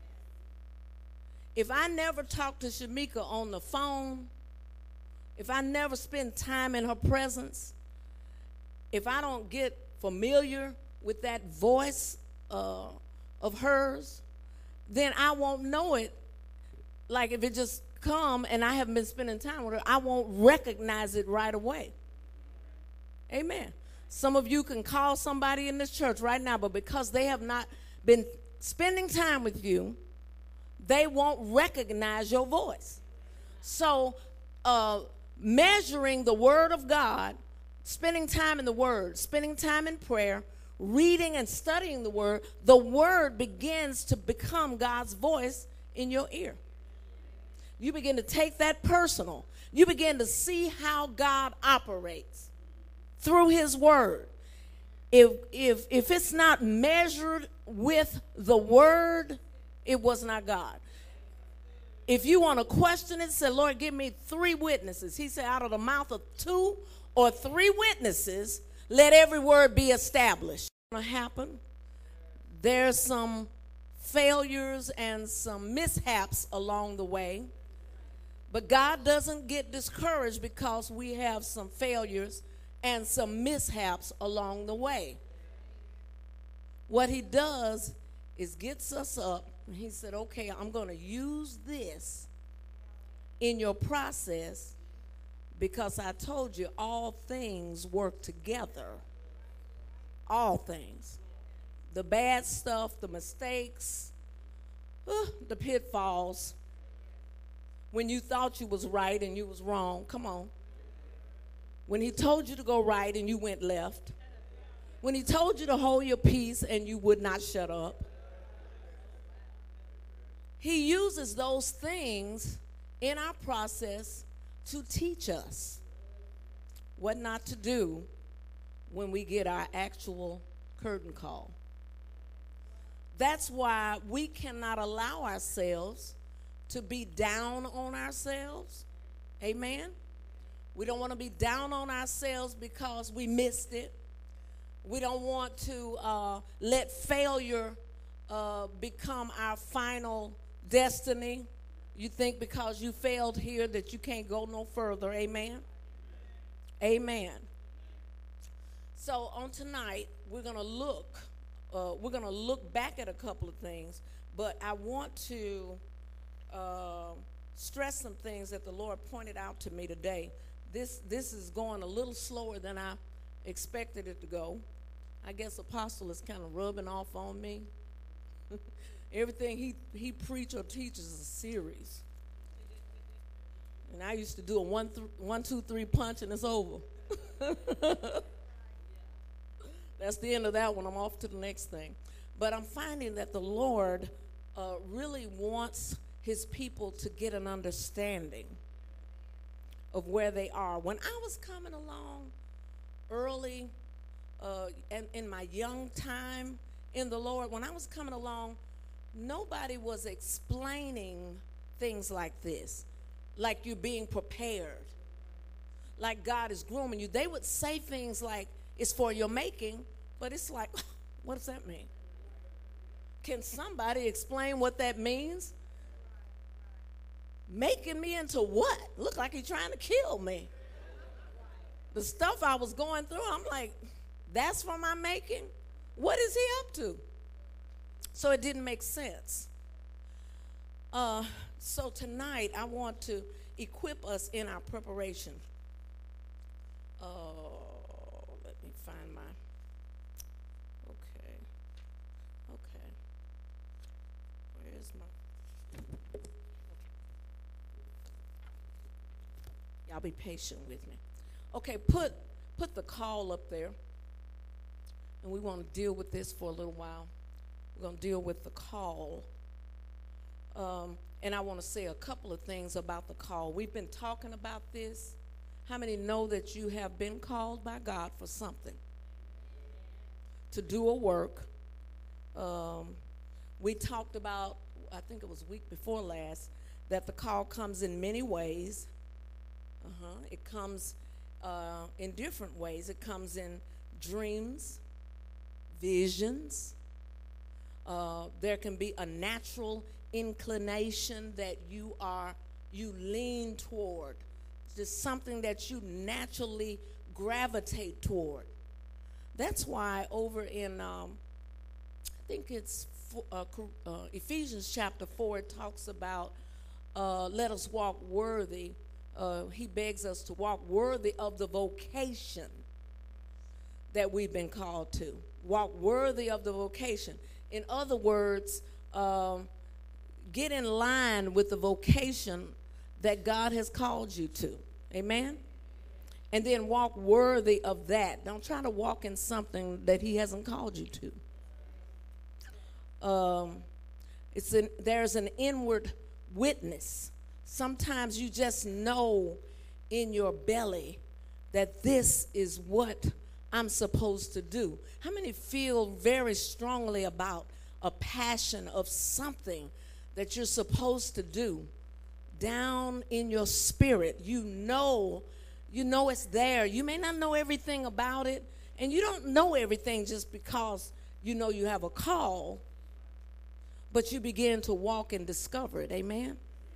If I never talk to Shamika on the phone, if I never spend time in her presence, if I don't get familiar with that voice of hers, then I won't know it. Like if it just come and I haven't been spending time with her, I won't recognize it right away. Amen. Some of you can call somebody in this church right now, but because they have not been spending time with you, they won't recognize your voice. So measuring the word of God, spending time in the word, spending time in prayer, reading and studying the word begins to become God's voice in your ear. You begin to take that personal. You begin to see how God operates through his word. If it's not measured with the word, it was not God. If you want to question it, say, Lord, give me 3 witnesses. He said, out of the mouth of 2 or 3 witnesses, let every word be established. What's going to happen? There's some failures and some mishaps along the way. But God doesn't get discouraged because we have some failures and some mishaps along the way. What he does is gets us up, and he said, okay, I'm going to use this in your process because I told you all things work together. All things. The bad stuff, the mistakes, the pitfalls. When you thought you was right and you was wrong, come on. When he told you to go right and you went left. When he told you to hold your peace and you would not shut up. He uses those things in our process to teach us what not to do when we get our actual curtain call. That's why we cannot allow ourselves to be down on ourselves. Amen. We don't want to be down on ourselves because we missed it. We don't want to let failure become our final destiny. You think because you failed here that you can't go no further. Amen. Amen. So on tonight, we're going to look back at a couple of things, but I want to stress some things that the Lord pointed out to me today. This is going a little slower than I expected it to go. I guess Apostle is kind of rubbing off on me. Everything he preach or teaches is a series. And I used to do a 1, 2, 3 punch and it's over. That's the end of that one. I'm off to the next thing. But I'm finding that the Lord really wants his people to get an understanding of where they are. When I was coming along early and in my young time in the Lord, when I was coming along, nobody was explaining things like this, like you're being prepared, like God is grooming you. They would say things like, it's for your making, but it's like, what does that mean? Can somebody explain what that means? Making me into what? Look like he's trying to kill me. The stuff I was going through, I'm like, that's for my making? What is he up to? So it didn't make sense. So tonight, I want to equip us in our preparation. Let me find my, okay. Where's my, y'all be patient with me. Okay, put the call up there. And we want to deal with this for a little while. We're going to deal with the call. And I want to say a couple of things about the call. We've been talking about this. How many know that you have been called by God for something? To do a work. We talked about, I think it was week before last, that the call comes in many ways. It comes in different ways. It comes in dreams, visions. There can be a natural inclination that you lean toward, just something that you naturally gravitate toward. That's why over in I think it's Ephesians chapter 4, it talks about let us walk worthy. He begs us to walk worthy of the vocation that we've been called to. Walk worthy of the vocation. In other words, get in line with the vocation that God has called you to. Amen? And then walk worthy of that. Don't try to walk in something that he hasn't called you to. There's an inward witness. Sometimes you just know in your belly that this is what I'm supposed to do. How many feel very strongly about a passion of something that you're supposed to do? Down in your spirit, you know it's there. You may not know everything about it, and you don't know everything just because you know you have a call, but you begin to walk and discover it. Amen?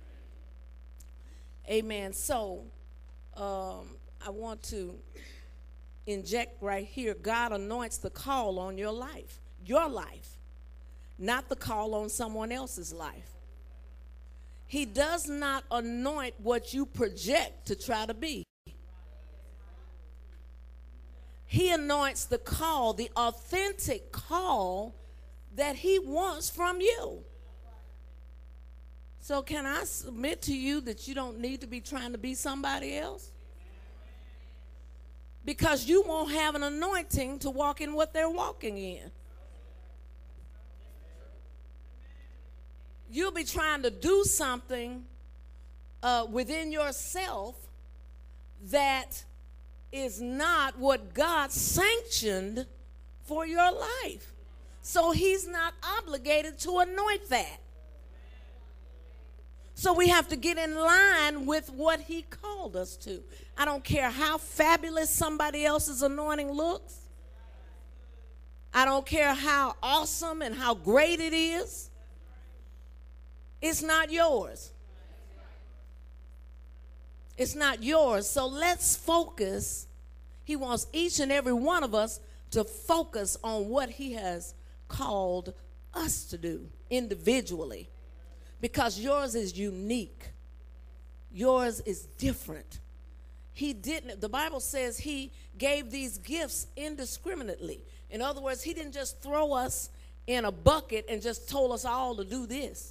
Amen. So I want to inject right here. God anoints the call on your life, not the call on someone else's life. He does not anoint what you project to try to be. He anoints the call, the authentic call that he wants from you. So can I submit to you that you don't need to be trying to be somebody else? Because you won't have an anointing to walk in what they're walking in. You'll be trying to do something within yourself that is not what God sanctioned for your life. So he's not obligated to anoint that. So we have to get in line with what he called us to. I don't care how fabulous somebody else's anointing looks. I don't care how awesome and how great it is. It's not yours. It's not yours. So let's focus. He wants each and every one of us to focus on what he has called us to do individually. Because yours is unique. Yours is different. He didn't, the Bible says he gave these gifts indiscriminately. In other words, he didn't just throw us in a bucket and just told us all to do this.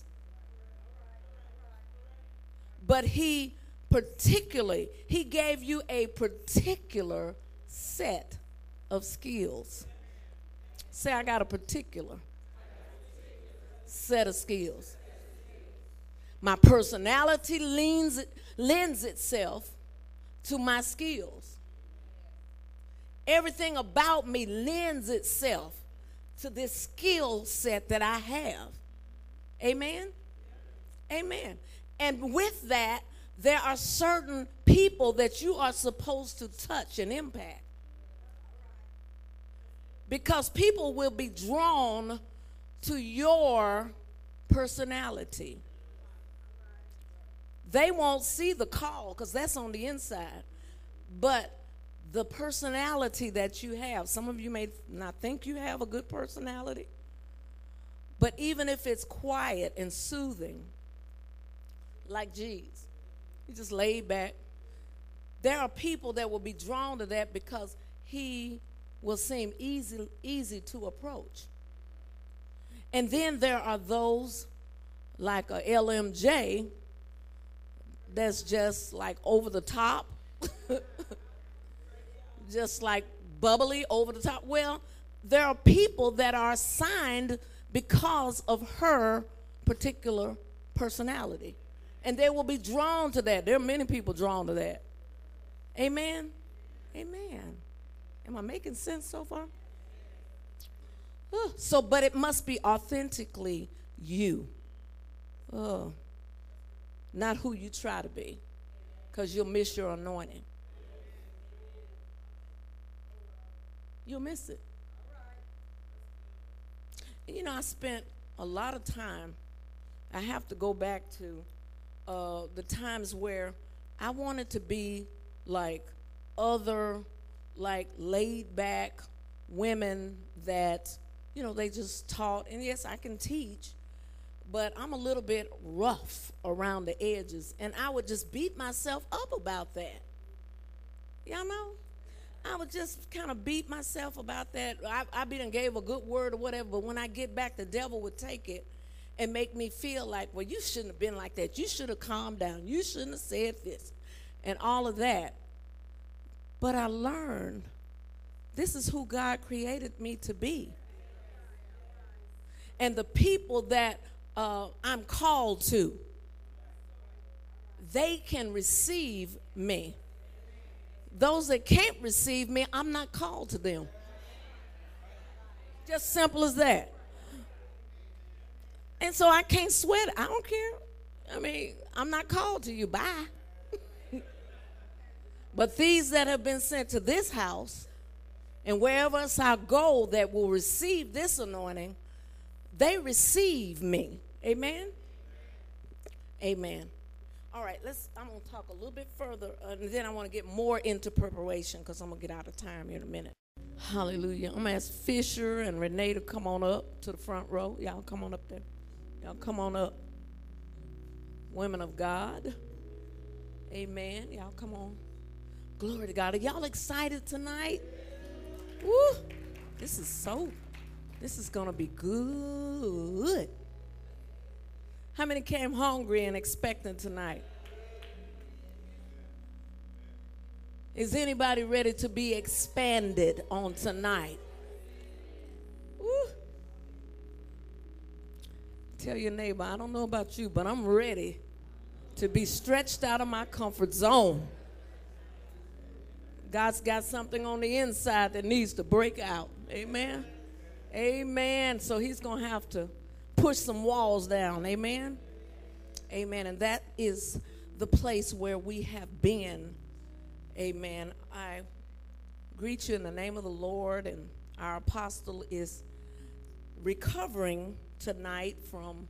But he gave you a particular set of skills. Say, I got a particular set of skills. My personality lends itself to my skills. Everything about me lends itself to this skill set that I have. Amen? Amen. And with that, there are certain people that you are supposed to touch and impact. Because people will be drawn to your personality. They won't see the call because that's on the inside. But the personality that you have, some of you may not think you have a good personality, but even if it's quiet and soothing, like G's, he just laid back, there are people that will be drawn to that because he will seem easy to approach. And then there are those like a LMJ that's just like over the top, just like bubbly over the top. Well, there are people that are assigned because of her particular personality. And they will be drawn to that. There are many people drawn to that. Amen? Amen. Am I making sense so far? So, but it must be authentically you. Not who you try to be, because you'll miss your anointing. You'll miss it. You know, I spent a lot of time, I have to go back to the times where I wanted to be like other, like laid back women that, you know, they just taught. And yes, I can teach, but I'm a little bit rough around the edges. And I would just beat myself up about that. Y'all know? I would just kind of beat myself about that. I done gave a good word or whatever, but when I get back, the devil would take it and make me feel like, well, you shouldn't have been like that. You should have calmed down. You shouldn't have said this and all of that. But I learned this is who God created me to be. And the people that I'm called to, they can receive me. Those that can't receive me, I'm not called to them. Just simple as that. And so I can't sweat it. I don't care. I mean, I'm not called to you. Bye. But these that have been sent to this house, and wherever else I go that will receive this anointing, they receive me. Amen? Amen. All right, I'm going to talk a little bit further, and then I want to get more into preparation because I'm going to get out of time here in a minute. Hallelujah. I'm going to ask Fisher and Renee to come on up to the front row. Y'all come on up there. Y'all come on up. Women of God. Amen. Y'all come on. Glory to God. Are y'all excited tonight? Woo. This is going to be good. How many came hungry and expecting tonight? Is anybody ready to be expanded on tonight? Woo. Tell your neighbor, I don't know about you, but I'm ready to be stretched out of my comfort zone. God's got something on the inside that needs to break out. Amen. Amen. So he's going to have to push some walls down. Amen. Amen. And that is the place where we have been. Amen. I greet you in the name of the Lord, and our apostle is recovering tonight from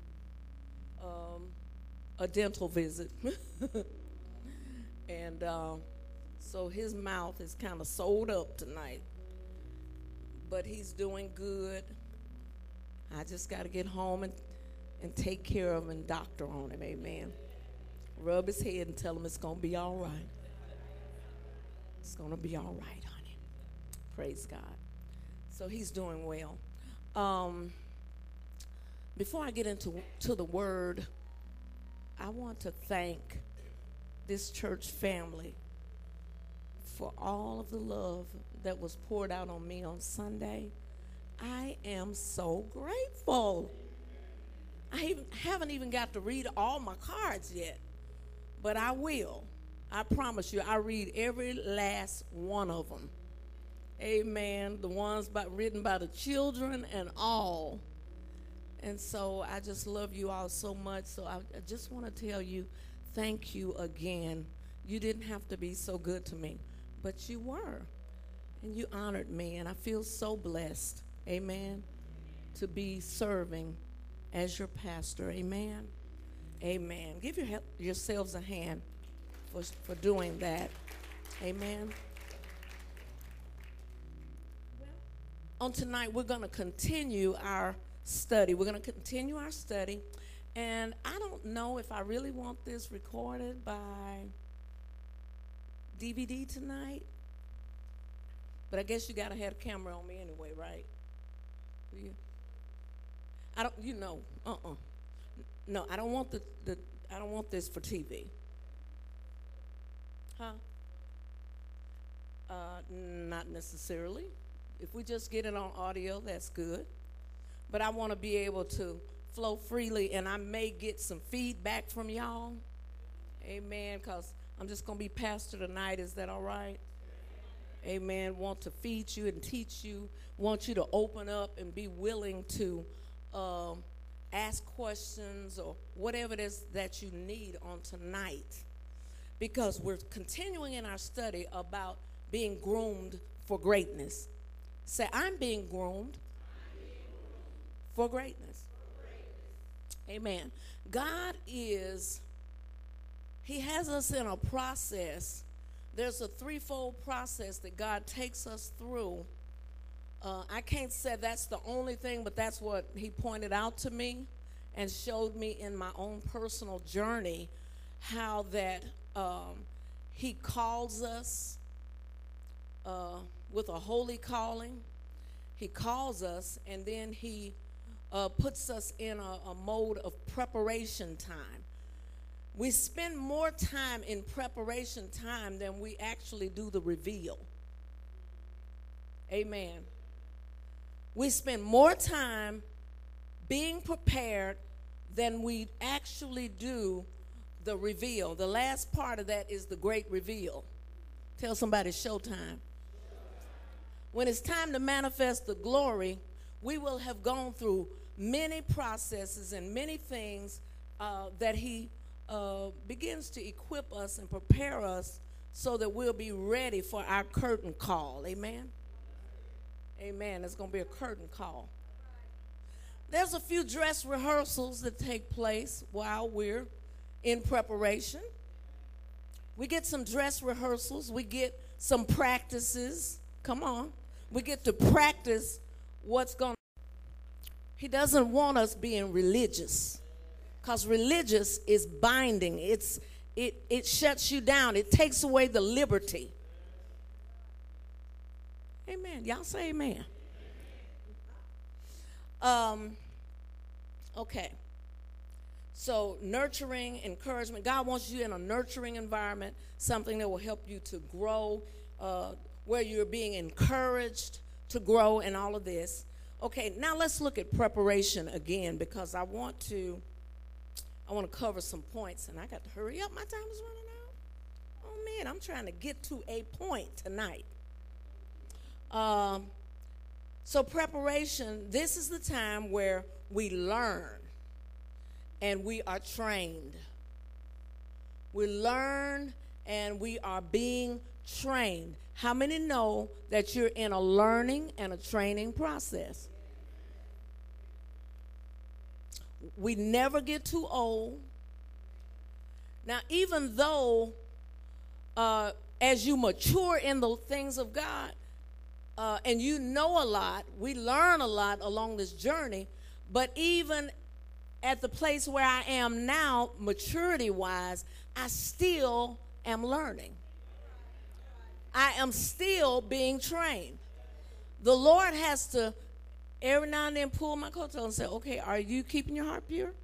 a dental visit. And so his mouth is kind of sewed up tonight, but he's doing good. I just got to get home and take care of him and doctor on him. Amen. Rub his head and tell him it's going to be all right. It's going to be all right, honey. Praise God. So he's doing well. Before I get into the word, I want to thank this church family for all of the love that was poured out on me on Sunday. I am so grateful. haven't even got to read all my cards yet, but I will. I promise you, I read every last one of them. Amen. The ones written by the children and all. And so I just love you all so much. So I just want to tell you, thank you again. You didn't have to be so good to me, but you were. And you honored me, and I feel so blessed, amen, to be serving as your pastor, amen. Amen. Give yourselves a hand for doing that, amen. On tonight, we're going to continue our study. We're going to continue our study, and I don't know if I really want this recorded by DVD tonight. But I guess you gotta have a camera on me anyway, right? Do you? I don't. You know. No, I don't want I don't want this for TV. Huh? Not necessarily. If we just get it on audio, that's good. But I want to be able to flow freely, and I may get some feedback from y'all. Amen. Because I'm just gonna be pastor tonight. Is that all right? Amen. Want to feed you and teach you. Want you to open up and be willing to ask questions or whatever it is that you need on tonight. Because we're continuing in our study about being groomed for greatness. Say, I'm being groomed for greatness. Amen. God He has us in a process. There's a threefold process that God takes us through. I can't say that's the only thing, but that's what he pointed out to me and showed me in my own personal journey, how that he calls us with a holy calling. He calls us, and then he puts us in a mode of preparation time. We spend more time in preparation time than we actually do the reveal. Amen. We spend more time being prepared than we actually do the reveal. The last part of that is the great reveal. Tell somebody, showtime. When it's time to manifest the glory, we will have gone through many processes and many things that he begins to equip us and prepare us so that we'll be ready for our curtain call. Amen? Amen. There's going to be a curtain call. There's a few dress rehearsals that take place while we're in preparation. We get some dress rehearsals. We get some practices. Come on. We get to practice what's going to. He doesn't want us being religious. Because religious is binding. It shuts you down. It takes away the liberty. Amen. Y'all say amen. Okay. So nurturing, encouragement. God wants you in a nurturing environment, something that will help you to grow, where you're being encouraged to grow and all of this. Okay, now let's look at preparation again, because I want to cover some points, and I got to hurry up. My time is running out. Oh, man, I'm trying to get to a point tonight. So preparation, this is the time where we learn and we are trained. We learn and we are being trained. How many know that you're in a learning and a training process? We never get too old. Now, even though as you mature in the things of God, and you know a lot, we learn a lot along this journey, but even at the place where I am now, maturity-wise, I still am learning. I am still being trained. The Lord has to every now and then pull my coattail and say, okay, are you keeping your heart pure?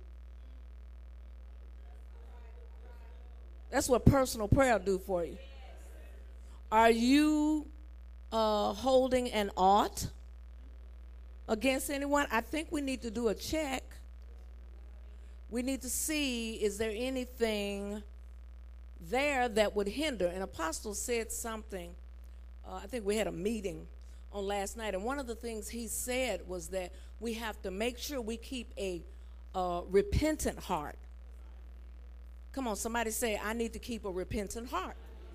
That's what personal prayer will do for you. Are you holding an ought against anyone? I think we need to do a check. We need to see, is there anything there that would hinder? An apostle said something. I think we had a meeting on last night, and one of the things he said was that we have to make sure we keep a repentant heart. Come on, somebody say, I need to keep a repentant heart.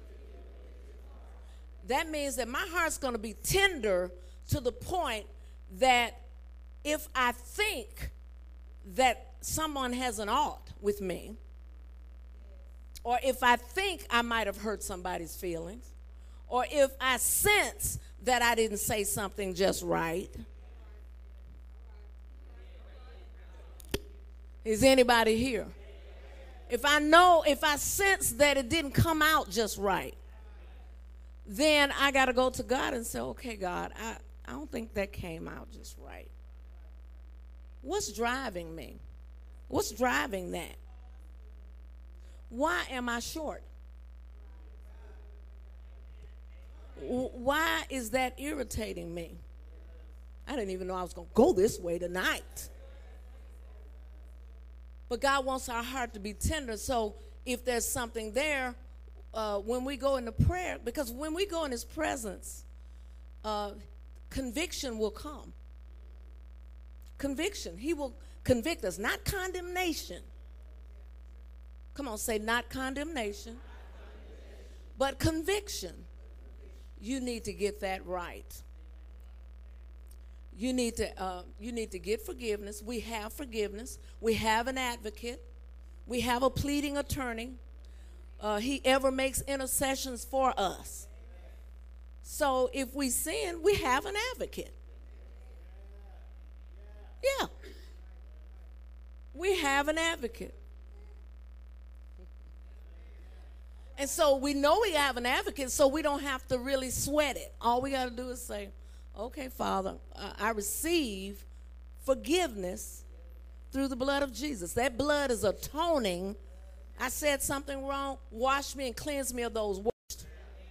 That means that my heart's going to be tender to the point that if I think that someone has an ought with me, or if I think I might have hurt somebody's feelings, or if I sense that I didn't say something just right. Is anybody here? If I sense that it didn't come out just right, then I got to go to God and say, okay, God, I don't think that came out just right. What's driving me? What's driving that? Why am I short? Why is that irritating me? I didn't even know I was going to go this way tonight. But God wants our heart to be tender. So if there's something there, when we go into prayer, because when we go in his presence, conviction will come. Conviction. He will convict us, not condemnation. Come on, say not condemnation, but conviction. You need to get that right. You need to get forgiveness. We have forgiveness. We have an advocate. We have a pleading attorney. He ever makes intercessions for us. So if we sin, we have an advocate. Yeah. We have an advocate. And so we know we have an advocate, so we don't have to really sweat it. All we got to do is say, okay, Father, I receive forgiveness through the blood of Jesus. That blood is atoning. I said something wrong. Wash me and cleanse me of those words.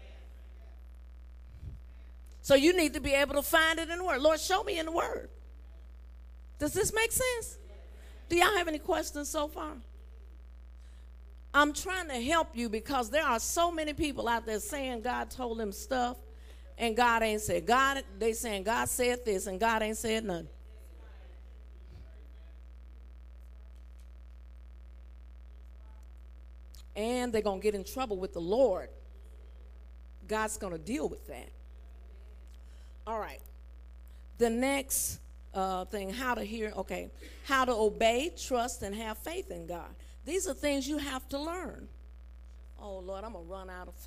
So you need to be able to find it in the Word. Lord, show me in the Word. Does this make sense? Do y'all have any questions so far? I'm trying to help you because there are so many people out there saying God told them stuff and God ain't said. They saying God said this and God ain't said nothing. And they're going to get in trouble with the Lord. God's going to deal with that. All right. The next thing, how to hear, okay, how to obey, trust, and have faith in God. These are things you have to learn. Oh, Lord, I'm going to run out of,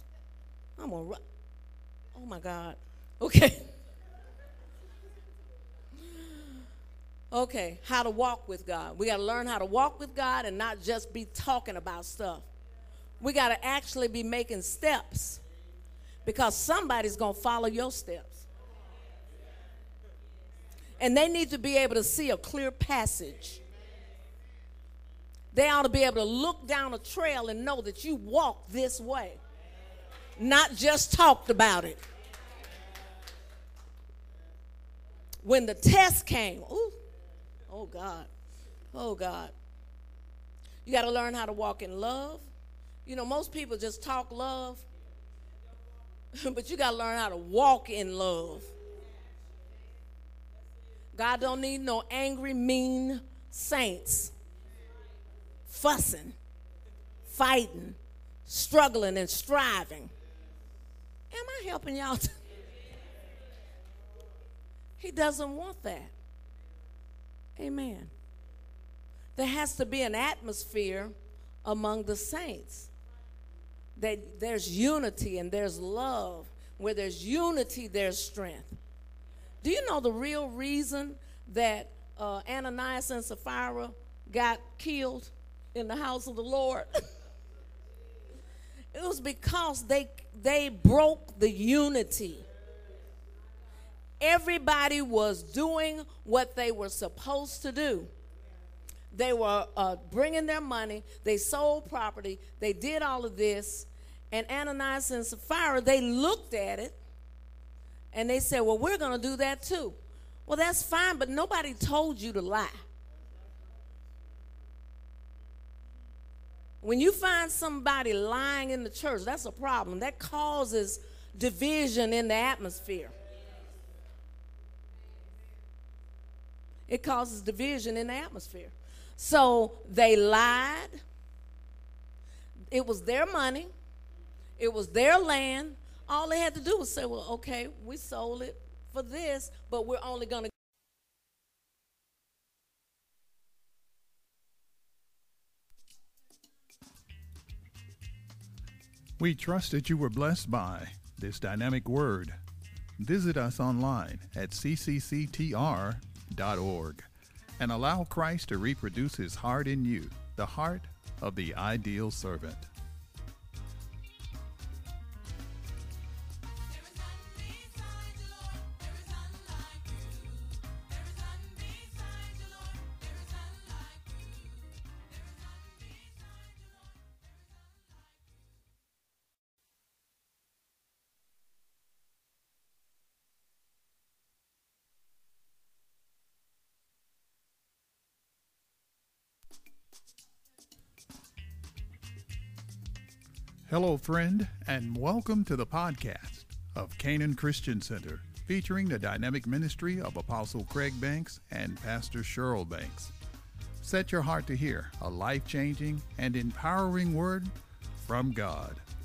oh, my God. Okay. Okay, how to walk with God. We got to learn how to walk with God and not just be talking about stuff. We got to actually be making steps because somebody's going to follow your steps. And they need to be able to see a clear passage. They ought to be able to look down a trail and know that you walk this way, not just talked about it. When the test came, ooh, oh God. You got to learn how to walk in love. You know, most people just talk love, but you got to learn how to walk in love. God don't need no angry, mean saints fussing, fighting, struggling, and striving. Am I helping y'all? He doesn't want that. Amen. There has to be an atmosphere among the saints. That there's unity and there's love. Where there's unity, there's strength. Do you know the real reason that Ananias and Sapphira got killed in the house of the Lord? It was because they broke the unity. Everybody was doing what they were supposed to do. They were bringing their money. They sold property. They did all of this. And Ananias and Sapphira, they looked at it, and they said, well, we're going to do that too. Well, that's fine, but nobody told you to lie. When you find somebody lying in the church, that's a problem. That causes division in the atmosphere. It causes division in the atmosphere. So they lied. It was their money. It was their land. All they had to do was say, well, okay, we sold it for this, but we're only going to. We trust that you were blessed by this dynamic word. Visit us online at ccctr.org and allow Christ to reproduce his heart in you, the heart of the ideal servant. Hello, friend, and welcome to the podcast of Canaan Christian Center, featuring the dynamic ministry of Apostle Craig Banks and Pastor Cheryl Banks. Set your heart to hear a life-changing and empowering word from God.